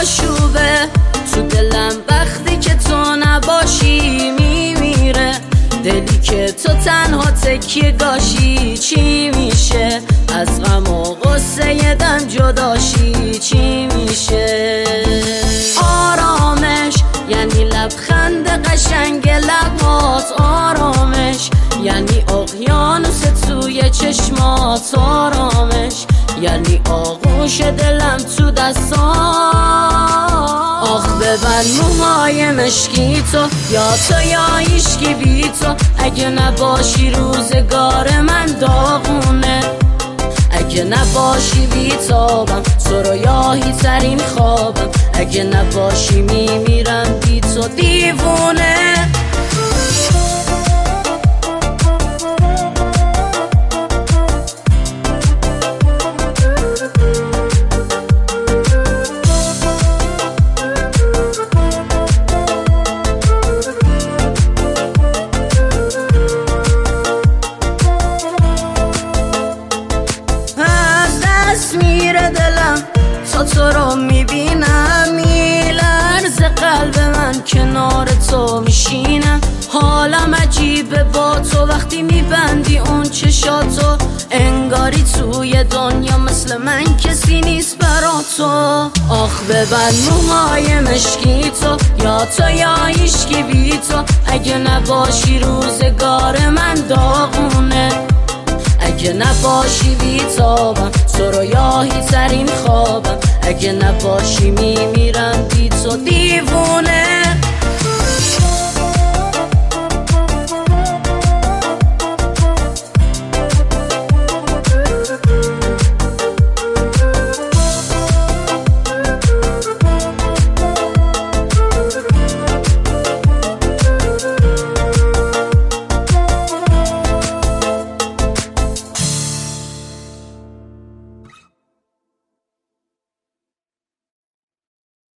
آشوبه تو دلم وقتی که تو نباشی میمیره. دلی که تو تنها تکیه گاشی چی میشه؟ از غم و غصه دم جداشی چی میشه؟ آرامش یعنی لبخند قشنگ لبات، آرامش یعنی اقیانوس توی چشمات، آرامش یعنی آغوش دلم تو دستات. آخ ببند موهای مشکی تو، یا تو یا هیچکی بی تو. اگه نباشی روزگار من داغونه، اگه نباشی بیتابم سرویاهی ترین خوابم. اگه نباشی میمیرم بی تو دیوونه. میره دلم تا تو رو میبینم، میلرزه قلب من کنار تو میشینم. حالم عجیبه با تو وقتی میبندی اون چشاتو، انگاری توی دنیا مثل من کسی نیست برا تو. آخ ببند موهای مشکی تو، یا تو یا هیچکی بی تو. اگه نباشی روزگار من داغونه، اگه نباشی بیتابم سرویاهی ترین خوابم. اگه نباشی میمیرم بی تو دیوونه.